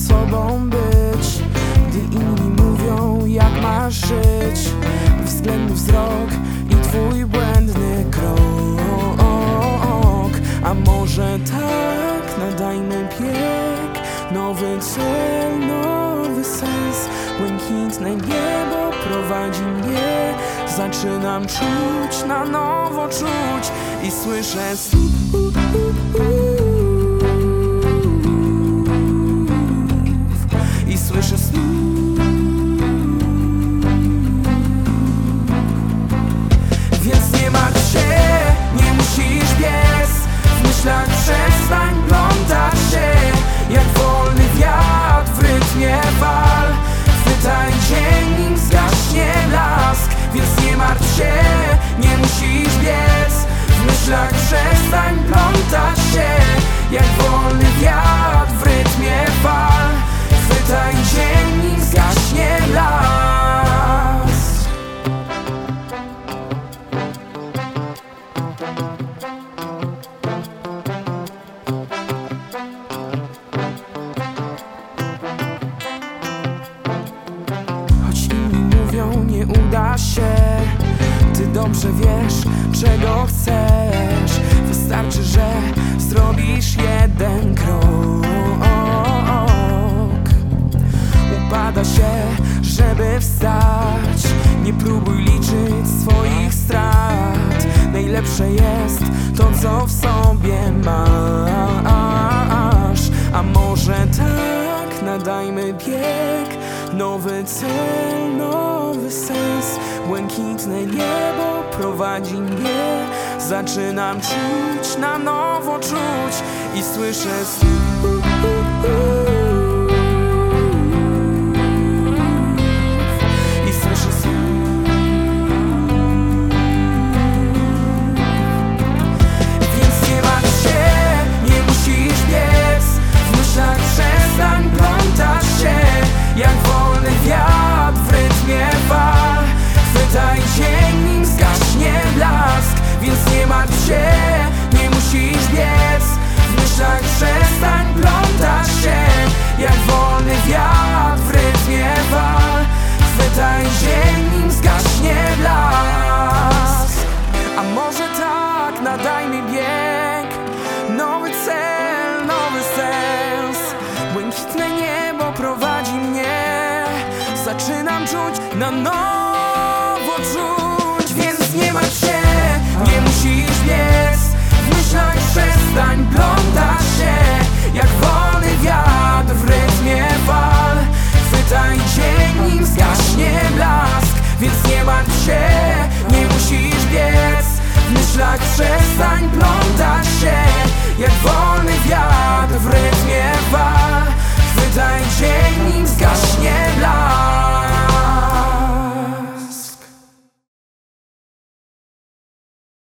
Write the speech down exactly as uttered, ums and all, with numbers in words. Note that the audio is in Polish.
sobą być, gdy inni mówią, jak masz żyć. Bezwzględny wzrok i twój błędny krok. A może tak, nadajmy bieg, nowy cel, nowy sens. Błękitne niebo prowadzi mnie, zaczynam czuć, na nowo czuć i słyszę snów. I słyszę snów. Więc nie martw się, nie musisz biec, w myślach przestań plątać się, jak wolny wiatr w rytmie fal. Chwytaj dzień, nim zgaśnie blask. Więc nie martw się, nie musisz biec, w myślach przestań plątać się, jak wolny wiatr w rytmie fal. Chwytaj dzień, nim zgaśnie blask. Choć inni mówią, nie uda się, ty dobrze wiesz, czego chcesz. Wystarczy, że zrobisz jeden krok. Upada się, żeby wstać. Nie próbuj liczyć swoich strat. Najlepsze jest to, co w sobie masz. A może tak, nadajmy bieg, nowy cel, nowy sens. Błękitne niebo prowadzi mnie, zaczynam czuć, na nowo czuć i słyszę snów. I słyszę snów. Więc nie martw się, nie musisz biec, w myślach przestań plątać się, jak wolny wiatr w rytmie fal. Chwytaj dzień, nim zgaśnie blask. Więc nie martw się, nie musisz biec, w myślach przestań plątać się, jak wolny wiatr w rytmie fal. Chwytaj dzień, nim zgaśnie blask. A może tak, nadajmy bieg, nowy cel, nowy sens. Błękitne niebo prowadzi mnie, zaczynam czuć, na nowo czuć. Więc nie martw się, nie musisz biec, w myślach przestań plątać się, jak wolny wiatr w rytmie fal. Chwytaj dzień, nim zgaśnie blask. Więc nie martw się, nie musisz biec, w myślach przestań plątać się, jak wolny wiatr